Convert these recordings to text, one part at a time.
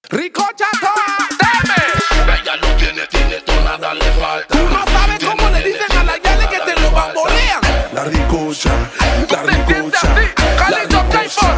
Ricocha toda, deme. Ella lo tiene todo, nada le falta. Tú no sabes cómo le dicen a la yale que te lo bambolean. La ricocha, la ricocha, Calito K-pop,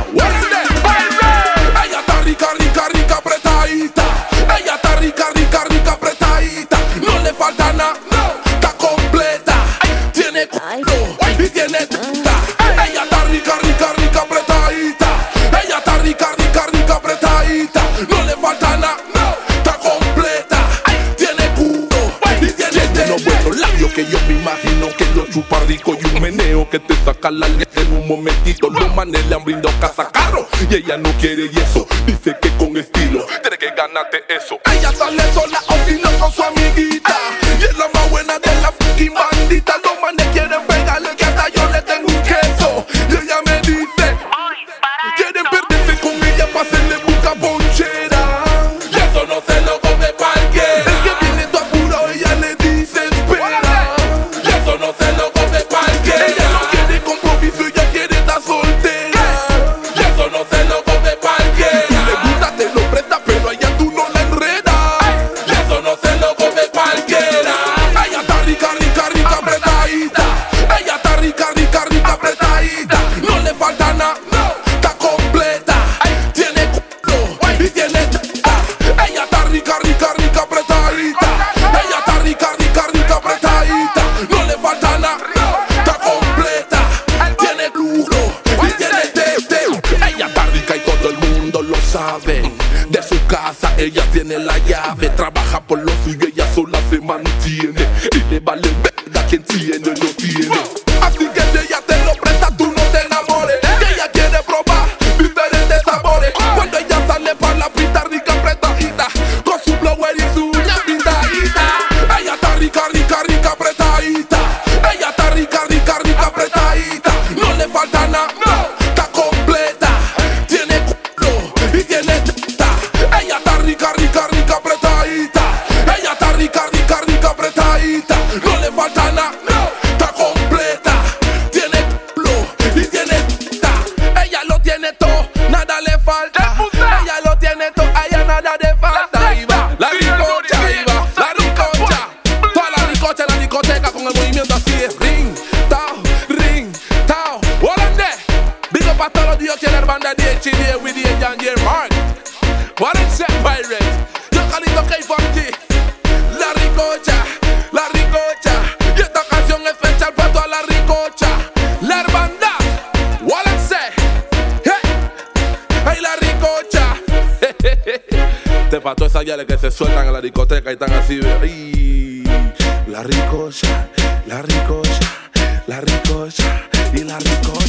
ella está rica, rica, rica, apretadita. Ella está rica, rica, rica, apretadita. No le falta nada, está completa. Tiene culo y tiene teta. Ella está rica, rica, rica, apretadita. Ella está rica, rica, rica, apretadita. No le falta nada, está completa. Tiene culo y tiene teta. Unos buenos labios que yo me imagino que lo chupa rico y un meneo que te saca la leche en un momentito. Los manes le han brindado casa caro y ella no quiere y eso. Dice que con estilo tiene que ganarte eso. Ella sale sola o si no con su amiguita y es la más buena de la fucking bandita. Los manes quieren pegarle que hasta yo le tengo un queso y ella me dice quieren perderse con ella pa' hacerle busca ponchera. Y eso no se lo come cualquiera. El que viene todo apuro ella le dice espera. Y eso no se lo come cualquiera. Ella no quiere compromiso, ella quiere estar soltera. Y eso no se lo come cualquiera. Si tú le gusta te lo presta pero a ella tú no la enredas. Y eso no se lo come cualquiera. Ella está rica, rica, rica, apretadita. Ella está rica, rica, rica, apretadita. No le falta nada, está completa. Tiene culo y tiene teta. Ella está rica, rica, rica, apretadita. Ella está rica, rica, rica, apretadita. No le falta nada, está completa. Tiene culo y tiene teta. Ella está rica y todo el mundo lo sabe. De su casa ella tiene la llave. Trabaja por lo suyo, ella sola se mantiene. Y le vale verga quien tiene, lo tiene. Así que si ella te lo presta, tú no te enamores. Que ella quiere probar diferentes sabores. Cuando ella sale para la pista rica apretadita, con su blower y su uña pintadita. Ella está rica, rica, rica, apretadita. Ella está rica, rica, rica, apretadita. No le falta nada, está completa. Tiene culo y tiene teta. Ella está rica, rica, rica, apretadita. Ella está rica, rica, rica, apretadita. No le falta nada, está completa. Tiene culo y tiene teta. Ella lo tiene todo, nada le falta. Ella lo tiene todo, a ella nada le falta. Ahí va, la ricocha, ahí va, la ricocha. Toda la ricocha, la discoteca con el movimiento así es ring, tao, Holande. Big up a todos los dios que la banda de HDA with the Jan J. Mark. What it say, pirates? Yo Calito K-Funky. La ricocha, la ricocha. Y esta canción es especial para toda la ricocha. La hermandad, what it say? Hey, hey la ricocha. Te pa' todas esas yales que se sueltan en la discoteca y están así, ay. La ricocha, la ricocha, la ricocha y la ricocha.